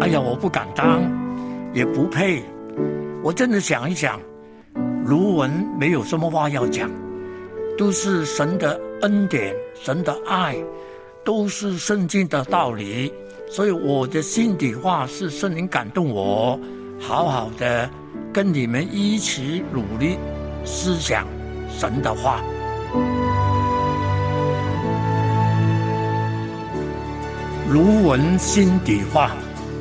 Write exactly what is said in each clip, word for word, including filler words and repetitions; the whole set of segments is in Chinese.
哎呀，我不敢当，也不配。我真的想一想，卢文没有什么话要讲，都是神的恩典，神的爱，都是圣经的道理。所以我的心底话是圣灵感动我，好好的跟你们一起努力思想神的话。卢文心底话。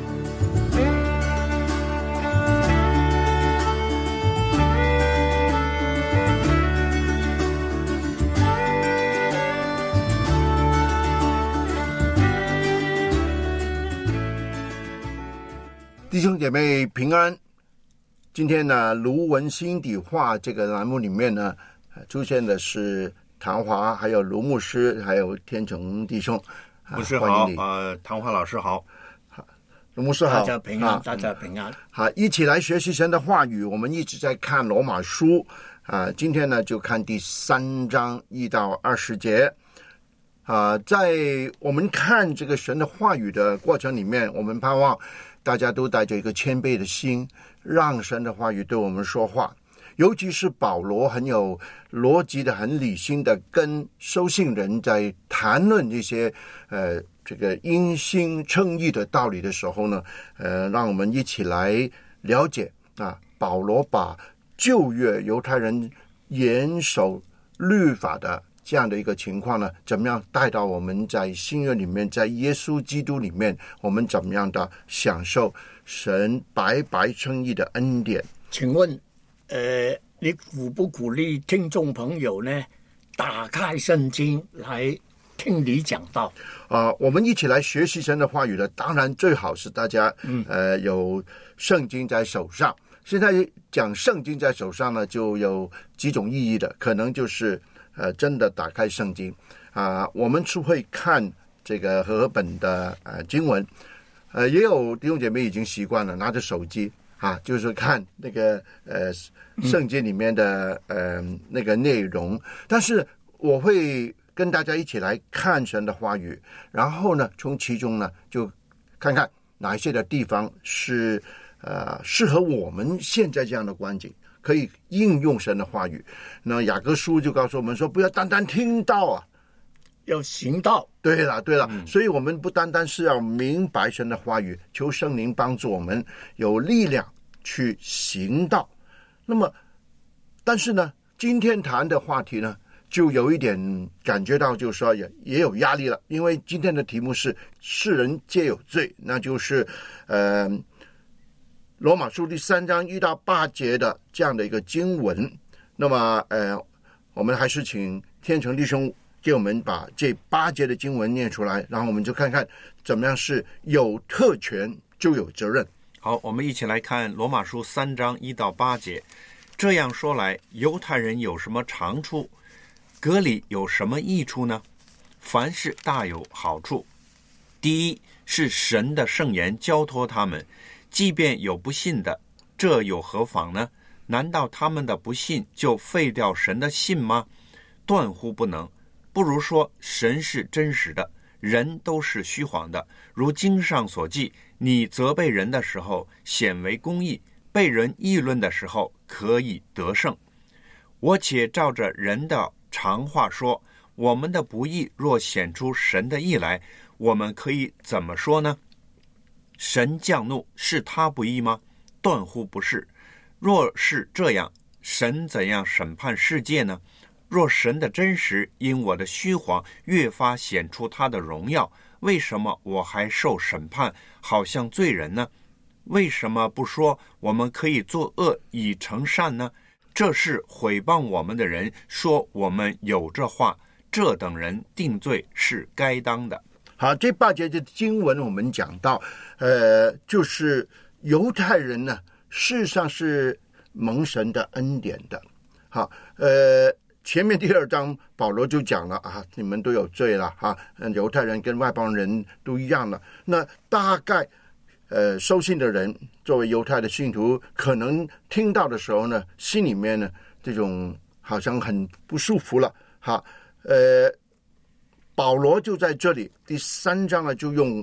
弟兄姐妹平安。今天呢，卢文心底话这个栏目里面呢，出现的是唐华，还有卢牧师，还有天成弟兄。 牧师好，呃，唐华老师好， 卢牧师好， 大家平安，大家平安。 好，一起来学习神的话语。我们一直在看罗马书啊、呃，今天呢就看第三章一到二十节啊、呃。在我们看这个神的话语的过程里面，我们盼望大家都带着一个谦卑的心，让神的话语对我们说话。尤其是保罗很有逻辑的、很理性的跟收信人在谈论这些呃这个因信称义的道理的时候呢，呃，让我们一起来了解啊，保罗把旧约犹太人严守律法的这样的一个情况呢，怎么样带到我们在新约里面，在耶稣基督里面，我们怎么样的享受神白白称义的恩典？ 请问，呃，你鼓不鼓励听众朋友呢，打开圣经来听你讲道？ 啊、呃，我们一起来学习神的话语的，当然最好是大家、嗯、呃有圣经在手上。现在讲圣经在手上呢，就有几种意义的，可能就是呃真的打开圣经啊、呃，我们是会看这个和合本的呃经文，呃，也有弟兄姐妹已经习惯了拿着手机啊，就是看那个呃圣经里面的呃那个内容，但是我会跟大家一起来看神的话语，然后呢，从其中呢，就看看哪一些的地方是呃适合我们现在这样的光景，可以应用神的话语。那雅各书就告诉我们说，不要单单听到啊， 要行道。 对了，对了、嗯，所以我们不单单是要明白神的话语，求圣灵帮助我们有力量去行道。那么，但是呢，今天谈的话题呢，就有一点感觉到就是说也也有压力了，因为今天的题目是世人皆有罪，那就是呃罗马书第三章一到八节的这样的一个经文。那么呃我们还是请天成弟兄给我们把这八节的经文念出来，然后我们就看看怎么样是有特权就有责任。 好，我们一起来看罗马书三章一到八节。这样说来，犹太人有什么长处？割礼有什么益处呢？凡事大有好处。第一是神的圣言交托他们，即便有不信的，这有何妨呢？难道他们的不信就废掉神的信吗？断乎不能。不如说神是真实的，人都是虚谎的。如经上所记，你责备人的时候显为公义，被人议论的时候可以得胜。我且照着人的常话说，我们的不义若显出神的义来，我们可以怎么说呢？神降怒是他不义吗？断乎不是。若是这样，神怎样审判世界呢？若神的真实因我的虚谎越发显出他的荣耀，为什么我还受审判，好像罪人呢？为什么不说我们可以作恶以成善呢？这是毁谤我们的人说我们有这话，这等人定罪是该当的。 好，这八节的经文我们讲到，呃，就是犹太人呢，事实上是蒙神的恩典的。好，呃。前面第二章保罗就讲了啊，你们都有罪了啊，犹太人跟外邦人都一样了。那大概呃收信的人作为犹太的信徒，可能听到的时候呢，心里面呢这种好像很不舒服了哈。呃，保罗就在这里第三章呢，就用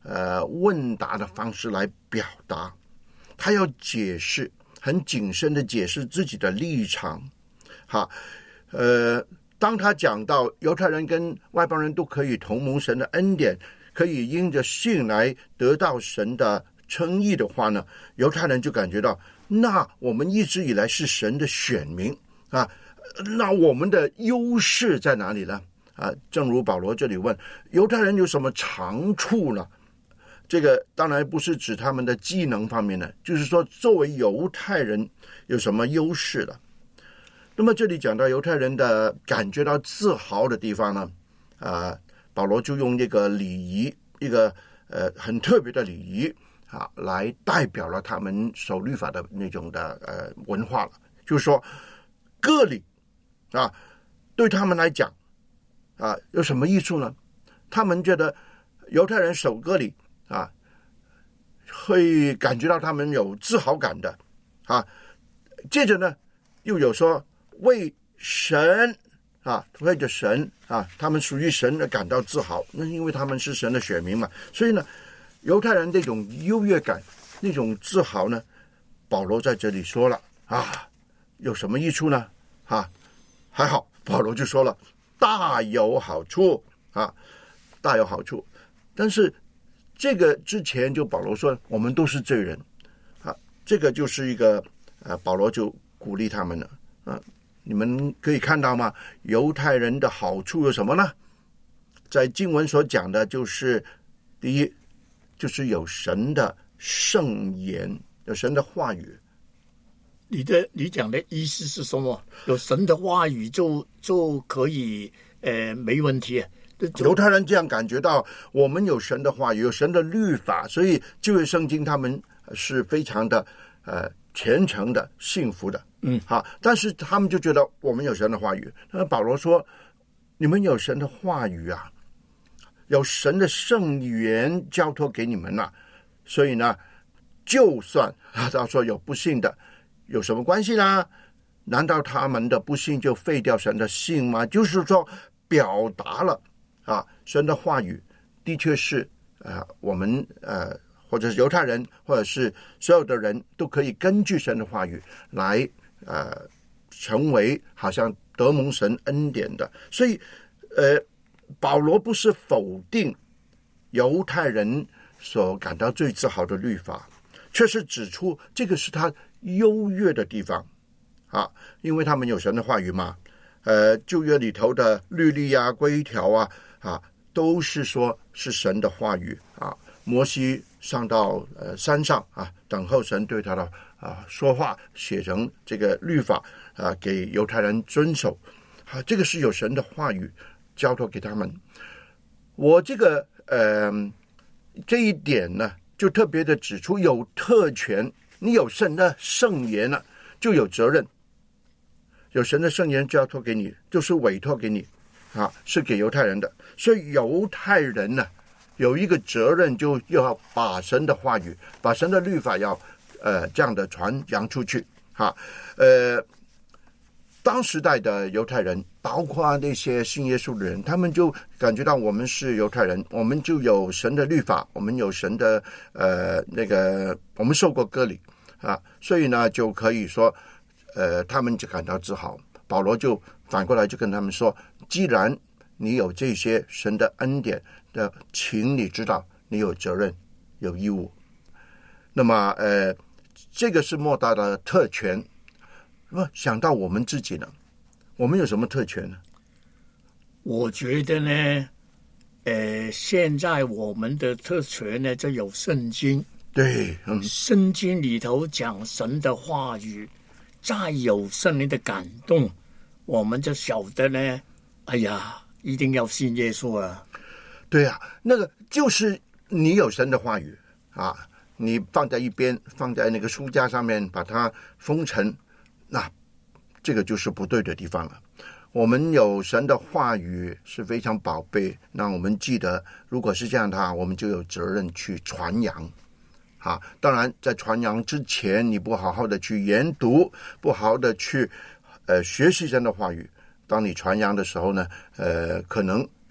呃问答的方式来表达，他要解释，很谨慎的解释自己的立场。好，呃，当他讲到犹太人跟外邦人都可以同蒙神的恩典，可以因着信来得到神的称义的话呢，犹太人就感觉到，那我们一直以来是神的选民啊，那我们的优势在哪里呢？啊，正如保罗这里问，犹太人有什么长处呢？这个当然不是指他们的技能方面的，就是说作为犹太人有什么优势的。那么这里讲到犹太人的感觉到自豪的地方呢，啊，保罗就用这个礼仪，一个呃很特别的礼仪啊，来代表了他们守律法的那种的呃文化了。就是说，割礼啊，对他们来讲啊有什么益处呢？他们觉得犹太人守割礼啊，会感觉到他们有自豪感的啊。接着呢，又有说为神啊，为着神啊，他们属于神而感到自豪，那因为他们是神的选民嘛。所以呢，犹太人那种优越感、那种自豪呢，保罗在这里说了啊，有什么益处呢？啊，还好，保罗就说了，大有好处啊，大有好处。但是这个之前就保罗说，我们都是罪人啊，这个就是一个呃，保罗就鼓励他们了啊。你们可以看到吗？犹太人的好处有什么呢？在经文所讲的就是，第一，就是有神的圣言，有神的话语。 你的你讲的意思是什么？有神的话语就就可以呃没问题。 犹太人这样感觉到，我们有神的话语，有神的律法，所以旧约圣经他们是非常的呃虔诚的、幸福的。 嗯， 好，但是他们就觉得我们有神的话语。那保罗说，你们有神的话语啊，有神的圣言交托给你们了、啊，所以呢，就算他说有不信的，有什么关系呢？难道他们的不信就废掉神的信吗？就是说，表达了啊，神的话语的确是呃，我们呃。或者是犹太人，或者是所有的人都可以根据神的话语来呃成为好像得蒙神恩典的。所以呃，保罗不是否定犹太人所感到最自豪的律法，却是指出这个是他优越的地方啊，因为他们有神的话语嘛。呃，旧约里头的律例啊、规条啊啊，都是说是神的话语啊。摩西上到呃山上啊，等候神对他的啊说话，写成这个律法啊，给犹太人遵守啊，这个是有神的话语交托给他们。我这个呃这一点呢，就特别的指出有特权，你有神的圣言了、啊，就有责任。有神的圣言交托给你，就是委托给你啊，是给犹太人的。所以犹太人呢、啊。有一个责任，就要把神的话语、把神的律法要呃这样的传扬出去。哈，呃，当时代的犹太人，包括那些信耶稣的人，他们就感觉到我们是犹太人，我们就有神的律法，我们有神的呃那个，我们受过割礼啊，所以呢就可以说，呃，他们就感到自豪。保罗就反过来就跟他们说，既然你有这些神的恩典的，请你知道你有责任有义务。那么呃这个是莫大的特权。那么想到我们自己呢，我们有什么特权呢？ 我觉得呢呃现在我们的特权呢就有圣经。 对，嗯， 圣经里头讲神的话语，再有圣灵的感动，我们就晓得呢，哎呀，一定要信耶稣啊。 对啊，那个就是你有神的话语啊，你放在一边，放在那个书架上面，把它封尘，那这个就是不对的地方了。我们有神的话语是非常宝贝，那我们记得，如果是这样的话，我们就有责任去传扬。啊，当然，在传扬之前，你不好好的去研读，不好好的去呃学习神的话语，当你传扬的时候呢，呃，可能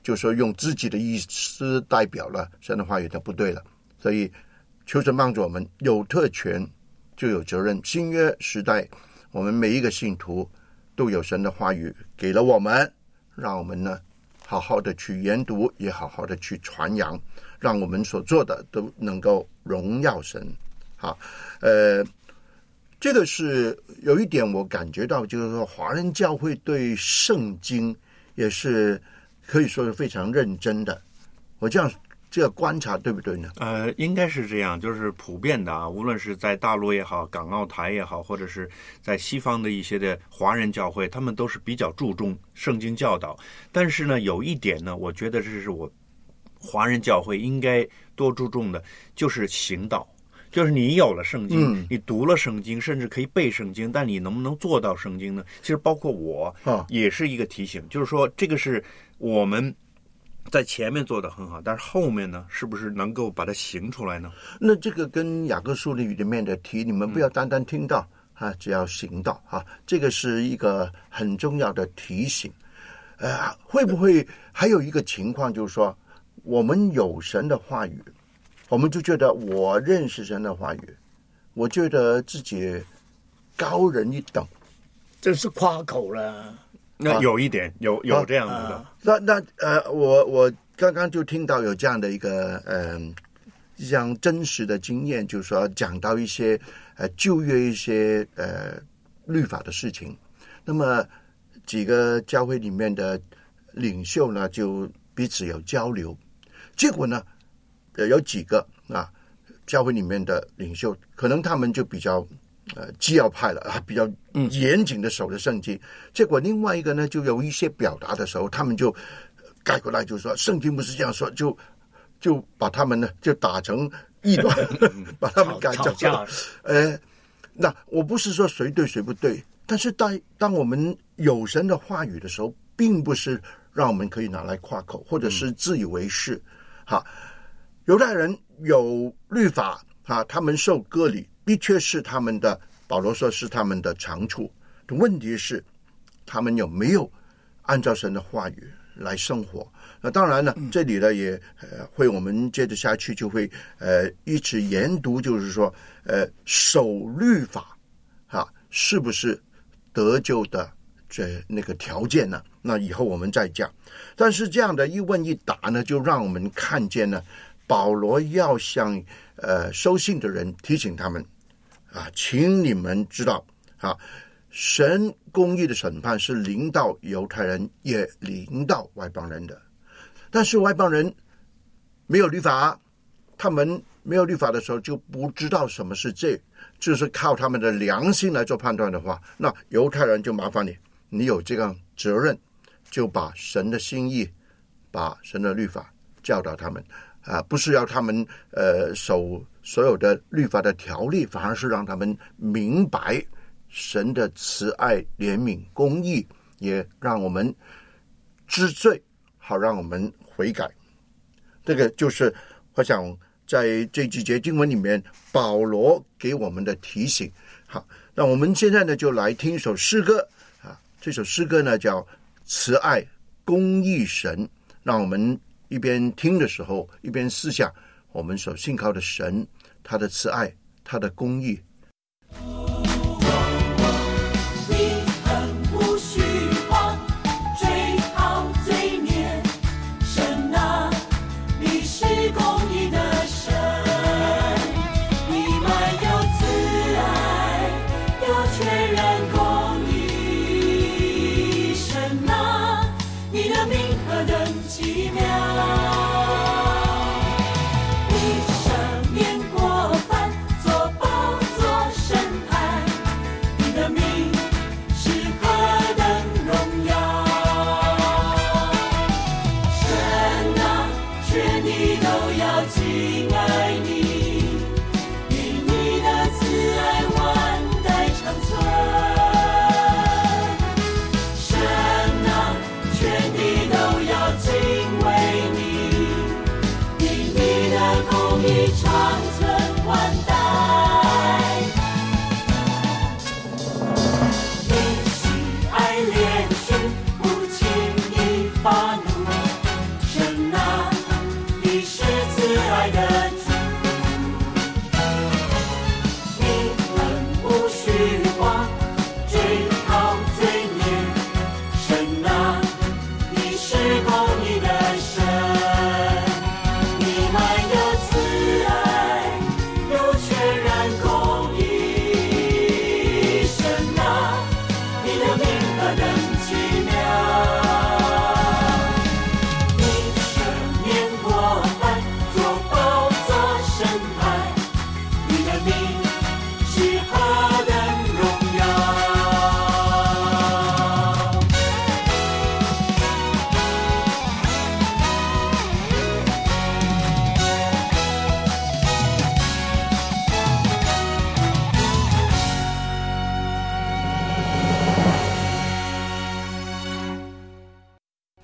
就说用自己的意思代表了神的话语，那不对了。所以求神帮助我们，有特权就有责任。新约时代，我们每一个信徒都有神的话语给了我们，让我们呢好好的去研读，也好好的去传扬，让我们所做的都能够荣耀神。好，呃，这个是有一点我感觉到，就是说华人教会对圣经也是可以说是非常认真的。我这样这个观察对不对呢？ 呃，应该是这样，就是普遍的啊，无论是在大陆也好，港澳台也好，或者是在西方的一些的华人教会，他们都是比较注重圣经教导。但是呢，有一点呢，我觉得这是我华人教会应该多注重的，就是行道。就是你有了圣经、嗯、你读了圣经，甚至可以背圣经，但你能不能做到圣经呢？其实包括我、哦、也是一个提醒，就是说这个是我们在前面做得很好，但是后面呢，是不是能够把它行出来呢？ 那这个跟雅各书里面的题，你们不要单单听到、嗯、啊，只要行道啊，这个是一个很重要的提醒。呃，会不会还有一个情况，就是说我们有神的话语，我们就觉得我认识神的话语，我觉得自己高人一等， 这是夸口了。 那有一点，有有这样子的。 啊、那那呃，我我刚刚就听到有这样的一个嗯，这样真实的经验，就是说讲到一些呃旧约一些呃律法的事情，那么几个教会里面的领袖呢，就彼此有交流，结果呢。呃，有几个啊，教会里面的领袖，可能他们就比较呃纪要派了啊，比较严谨的守着圣经。嗯、结果另外一个呢，就有一些表达的时候，他们就改过来，就说圣经不是这样说，就就把他们呢就打成异端，把他们改成。呃，那我不是说谁对谁不对，但是当当我们有神的话语的时候，并不是让我们可以拿来夸口，或者是自以为是，哈、嗯。犹太人有律法啊，他们受割礼，的确是他们的，保罗说是他们的长处。问题是，他们有没有按照神的话语来生活？那当然了，这里呢也呃会我们接着下去就会呃一直研读，就是说呃守律法啊是不是得救的这那个条件呢？那以后我们再讲。但是这样的一问一答呢，就让我们看见呢。保罗要向呃收信的人提醒他们啊，请你们知道啊，神公义的审判是临到犹太人，也临到外邦人的。但是外邦人没有律法，他们没有律法的时候就不知道什么是罪，就是靠他们的良心来做判断的话，那犹太人就麻烦你，你有这个责任，就把神的心意，把神的律法教导他们。啊，不是要他们呃守所有的律法的条例，反而是让他们明白神的慈爱、怜悯、公义，也让我们知罪，好让我们悔改。这个就是我想在这几节经文里面，保罗给我们的提醒。好，那我们现在呢就来听一首诗歌啊，这首诗歌呢叫《慈爱公义神》，让我们。一边听的时候，一边思想我们所信靠的神，他的慈爱，他的公义。 神啊，全地都要敬畏你。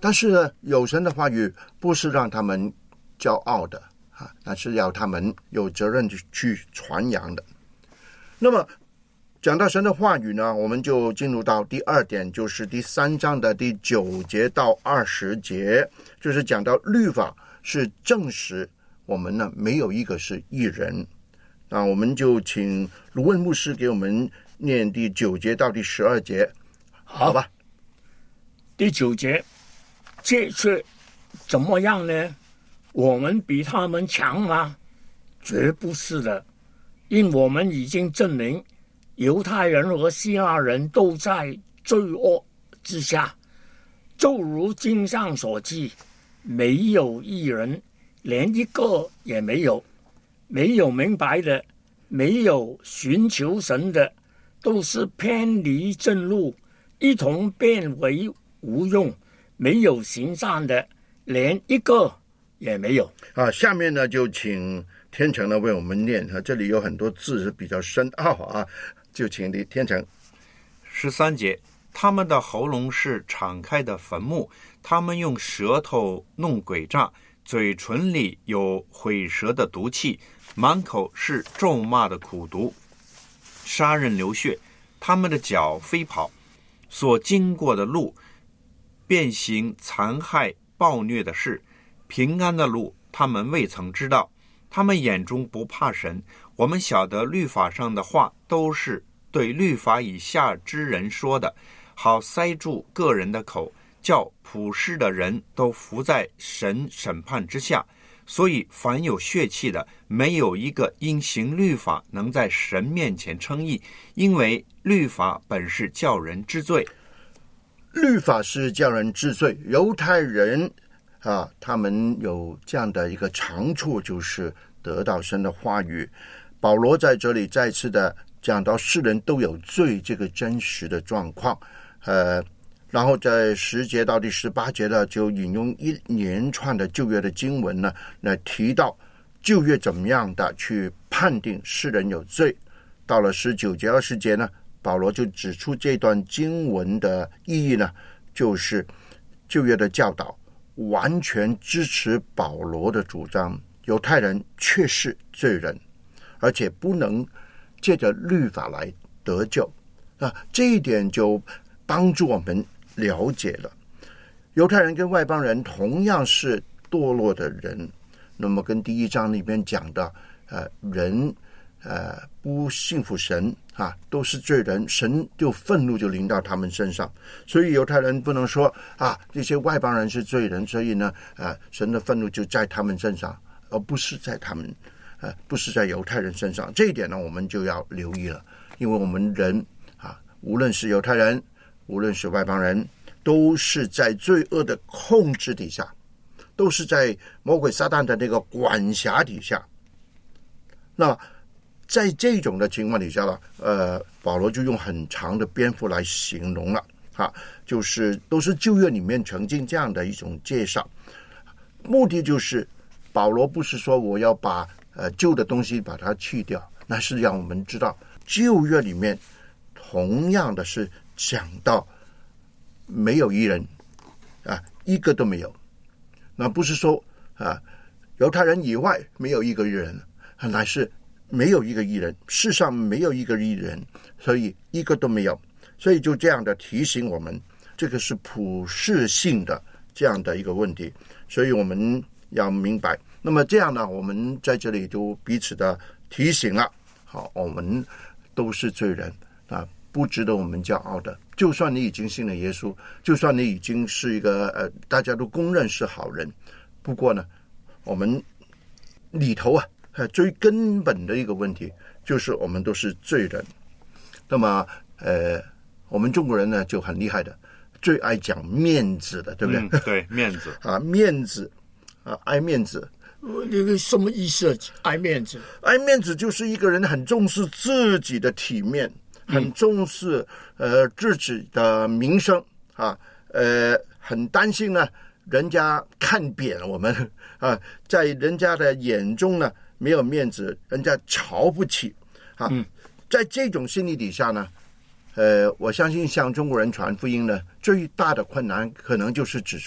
但是呢，有神的话语不是让他们骄傲的啊，那是要他们有责任去传扬的。那么讲到神的话语呢，我们就进入到第二点，就是第三章的第九节到二十节，就是讲到律法是证实我们呢没有一个是义人。那我们就请卢问牧师给我们念第九节到第十二节，好吧？ 第九节，这却怎么样呢？我们比他们强吗？绝不是的，因我们已经证明犹太人和希腊人都在罪恶之下，就如经上所记，没有一人，连一个也没有，没有明白的，没有寻求神的，都是偏离正路，一同变为无用，没有行善的，连一个也没有。 啊，下面呢就请天成呢为我们念啊，这里有很多字是比较深奥啊。就请你天成。 十三节，他们的喉咙是敞开的坟墓，他们用舌头弄诡诈，嘴唇里有毁舌的毒气，满口是咒骂的苦毒，杀人流血。他们的脚飞跑，所经过的路变行残害暴虐的事，平安的路他们未曾知道。他们眼中不怕神，我们晓得律法上的话都是对律法以下之人说的，好塞住个人的口，叫普世的人都伏在神审判之下。所以凡有血气的，没有一个因行律法能在神面前称义，因为律法本是叫人知罪。 律法是叫人知罪，犹太人啊，他们有这样的一个长处，就是得到神的话语。保罗在这里再次的讲到世人都有罪这个真实的状况，呃，然后在十节到第十八节呢，就引用一连串的旧约的经文呢，来提到旧约怎么样的去判定世人有罪。到了十九节二十节呢，保罗就指出这段经文的意义呢，就是旧约的教导完全支持保罗的主张，犹太人确是罪人，而且不能借着律法来得救啊，这一点就帮助我们了解了，犹太人跟外邦人同样是堕落的人。那么跟第一章里面讲的，呃，人呃不信服神啊，都是罪人，神就愤怒就临到他们身上。所以犹太人不能说啊，这些外邦人是罪人，所以呢，呃，神的愤怒就在他们身上，而不是在他们。呃，不是在犹太人身上，这一点呢，我们就要留意了，因为我们人啊，无论是犹太人，无论是外邦人，都是在罪恶的控制底下，都是在魔鬼撒旦的那个管辖底下。那在这种的情况底下呢，呃，保罗就用很长的篇幅来形容了，啊，就是都是旧约里面曾经这样的一种介绍，目的就是保罗不是说我要把呃，旧的东西把它去掉，那是让我们知道旧约里面同样的是讲到没有一人啊，一个都没有。那不是说啊，犹太人以外没有一个义人，乃是没有一个义人，世上没有一个义人，所以一个都没有。所以就这样的提醒我们，这个是普世性的这样的一个问题，所以我们要明白。那么这样呢，我们在这里就彼此的提醒了，好，我们都是罪人啊，不值得我们骄傲的。就算你已经信了耶稣，就算你已经是一个呃大家都公认是好人，不过呢，我们里头啊，最根本的一个问题就是我们都是罪人。那么呃，我们中国人呢就很厉害的，最爱讲面子的，对不对？ 嗯、对，面子啊，面子啊，爱面子。 那个什么意思？爱面子？ 爱面子就是一个人很重视自己的体面，很重视呃自己的名声啊，呃，很担心呢人家看扁我们啊，在人家的眼中呢没有面子，人家瞧不起啊。嗯、在这种心理底下呢，呃，我相信向中国人传福音呢，最大的困难可能就是指出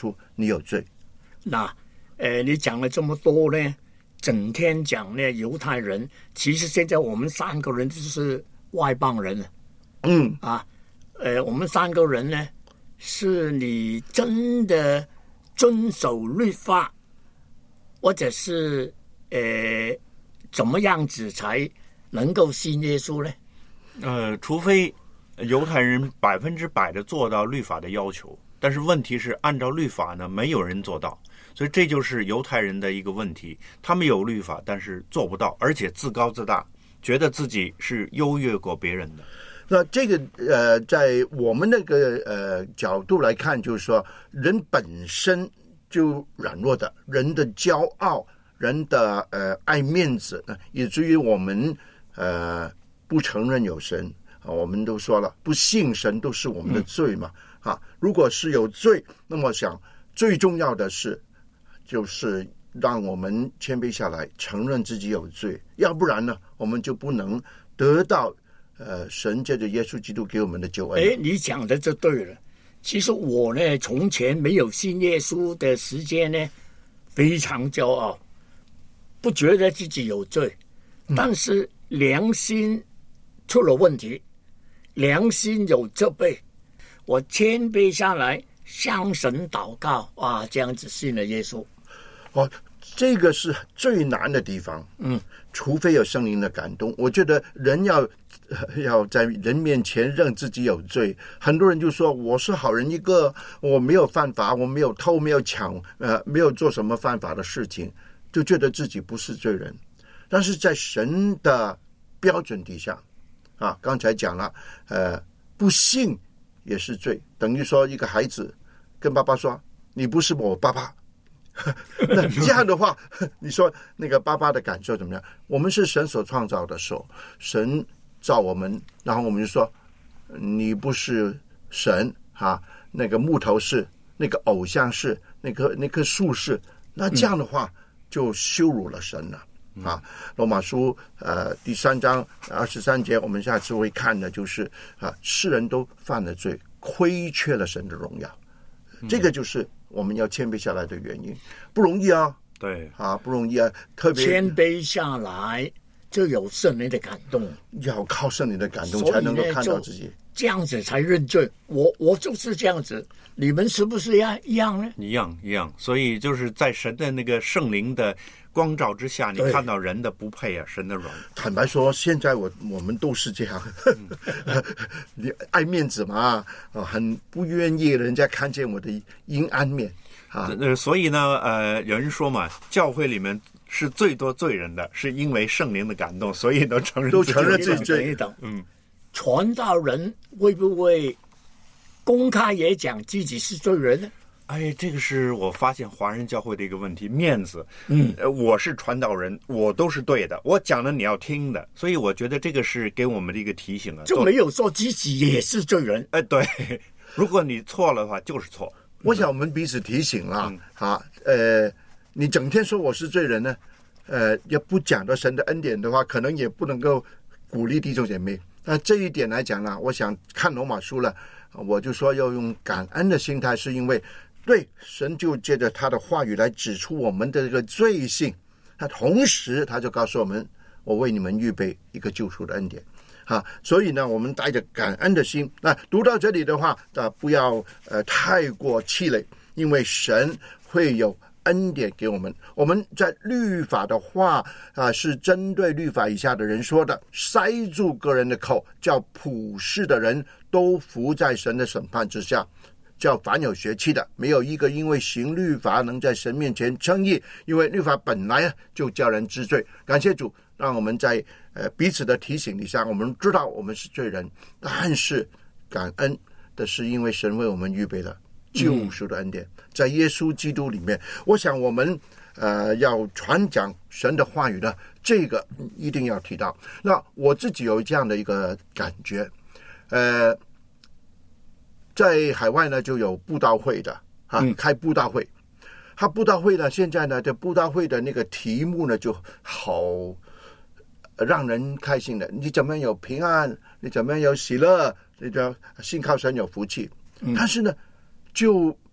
你有罪。 那呃，你讲了这么多呢，整天讲呢犹太人，其实现在我们三个人就是外邦人了。 嗯啊，呃，我们三个人呢，是你真的遵守律法，或者是呃怎么样子才能够信耶稣呢？ 呃，除非犹太人百分之百的做到律法的要求，但是问题是按照律法呢，没有人做到。所以这就是犹太人的一个问题，他们有律法，但是做不到，而且自高自大，觉得自己是优越过别人的。 那这个呃，在我们那个呃角度来看，就是说，人本身就软弱的，人的骄傲，人的呃爱面子，以至于我们呃不承认有神啊。我们都说了，不信神都是我们的罪嘛。嗯、啊，如果是有罪，那么想最重要的是。就是让我们谦卑下来，承认自己有罪，要不然呢，我们就不能得到呃神借着耶稣基督给我们的救恩。 哎，你讲的就对了。其实我呢，从前没有信耶稣的时间呢，非常骄傲，不觉得自己有罪，嗯、但是良心出了问题，良心有责备，我谦卑下来。向神祷告，哇，这样子信了耶稣。 哦，这个是最难的地方。 嗯， 除非有圣灵的感动。我觉得人要要在人面前认自己有罪。很多人就说我是好人一个，我没有犯法，我没有偷，没有抢，呃，没有做什么犯法的事情，就觉得自己不是罪人。但是在神的标准底下，啊，刚才讲了，呃，不信也是罪，等于说一个孩子跟爸爸说你不是我爸爸，那这样的话你说那个爸爸的感受怎么样？我们是神所创造的手，神造我们，然后我们就说你不是神啊，那个木头是，那个偶像是，那棵那棵树是，那这样的话就羞辱了神了。嗯啊，罗马书呃第三章二十三节，我们下次会看的就是啊，世人都犯了罪，亏缺了神的荣耀，嗯、这个就是我们要谦卑下来的原因，不容易啊。 对啊，不容易啊，特别谦卑下来就有圣灵的感动， 要靠圣灵的感动才能够看到自己， 这样子才认罪。我我就是这样子，你们是不是一样一样呢？ 一样一样，所以就是在神的那个圣灵的光照之下，你看到人的不配啊，神的荣。 坦白说，现在我我们都是这样，你爱面子嘛，啊，很不愿意人家看见我的阴暗面啊。 所以呢，呃，有人说嘛，教会里面是最多罪人的，是因为圣灵的感动，所以都承认都承认自己罪。 嗯，传道人会不会公开也讲自己是罪人呢？ 哎，这个是我发现华人教会的一个问题，面子。 嗯， 呃，我是传道人，我都是对的，我讲的你要听的，所以我觉得这个是给我们的一个提醒啊， 就没有说自己也是罪人。 哎，对，如果你错了的话，就是错。 我想我们彼此提醒了， 嗯、 啊，呃，你整天说我是罪人呢，呃，也不讲到神的恩典的话，可能也不能够鼓励弟兄姐妹。那这一点来讲呢，我想看罗马书了，我就说要用感恩的心态，是因为。对，神就借着他的话语来指出我们的这个罪性，他同时他就告诉我们，我为你们预备一个救赎的恩典，啊，所以呢，我们带着感恩的心，那读到这里的话，啊，不要呃太过气馁，因为神会有恩典给我们。我们在律法的话啊，是针对律法以下的人说的，塞住个人的口，叫普世的人都服在神的审判之下。叫凡有血气的，没有一个因为行律法能在神面前称义，因为律法本来就叫人知罪。感谢主，让我们在呃彼此的提醒底下，我们知道我们是罪人，但是感恩的是因为神为我们预备了救赎的恩典，嗯、在耶稣基督里面。我想我们呃要传讲神的话语呢，这个一定要提到。那我自己有这样的一个感觉，呃。在海外呢，就有布道会的啊， 嗯、 开布道会。他布道会呢，现在呢，这布道会的那个题目呢，就好让人开心的。你怎么样有平安？你怎么样有喜乐？你就信靠神有福气。 嗯、 但是呢，就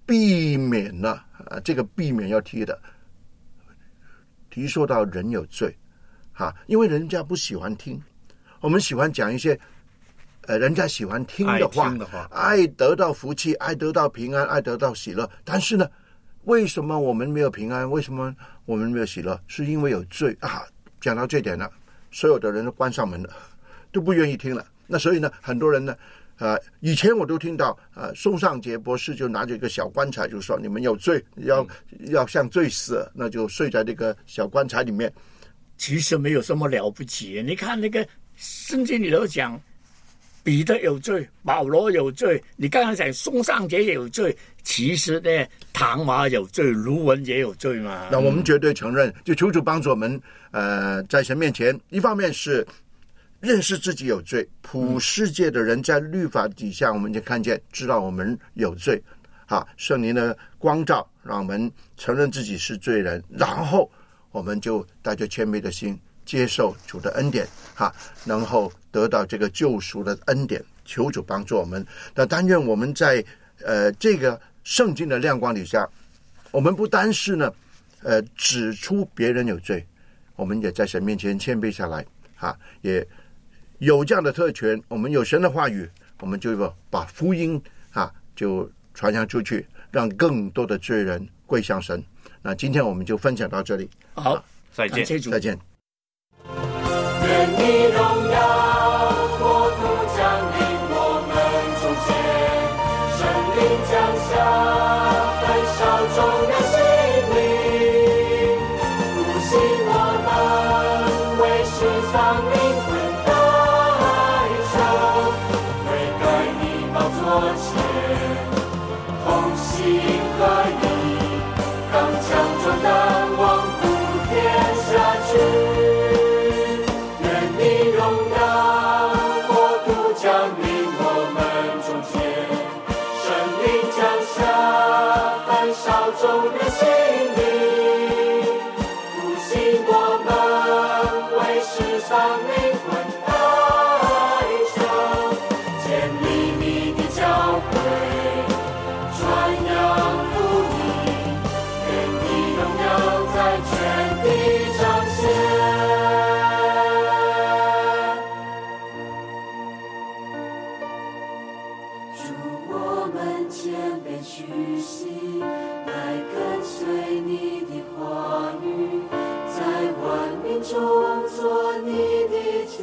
避免了啊，这个避免要提的，提说到人有罪啊，因为人家不喜欢听，我们喜欢讲一些呃人家喜欢听的话， 爱听的话爱得到福气，爱得到平安，爱得到喜乐。但是呢，为什么我们没有平安？为什么我们没有喜乐？是因为有罪啊！讲到这点了，所有的人都关上门了，都不愿意听了。那所以呢，很多人呢，呃，以前我都听到，呃，宋尚杰博士就拿着一个小棺材，就说你们有罪，要、嗯、要向罪死，那就睡在这个小棺材里面。 其实没有什么了不起，你看那个圣经里头讲，彼得有罪，保罗有罪，你刚才讲宋尚杰也有罪，其实呢，唐马有罪，卢文也有罪嘛。 那我们绝对承认，就求主帮助我们，呃，在神面前，一方面是认识自己有罪，普世界的人在律法底下，我们就看见知道我们有罪，啊，圣灵的光照让我们承认自己是罪人，然后我们就带着谦卑的心接受主的恩典，哈，然后得到这个救赎的恩典。求主帮助我们。那但愿我们在呃这个圣经的亮光底下，我们不单是呢，呃指出别人有罪，我们也在神面前谦卑下来，哈，也有这样的特权。我们有神的话语，我们就把福音啊就传扬出去，让更多的罪人归向神。那今天我们就分享到这里。 好， 再见， 再见。 愿你荣耀国度降临我们中间，圣灵降下，焚烧众人心灵，复兴我们，为世上灵魂代求，悔改你宝座前，同心合意，刚强壮胆，望普天下去。众人心灵，复兴我们，为世上灵魂代求，建立你的教会，传扬福音，愿你荣耀在全地彰显。主，我们谦卑屈膝，来跟随你的话语，在万民中做你的子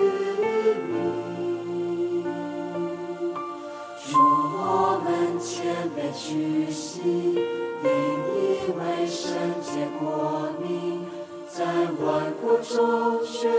民。主，我们谦卑屈膝，引以为圣洁国民，在万国中宣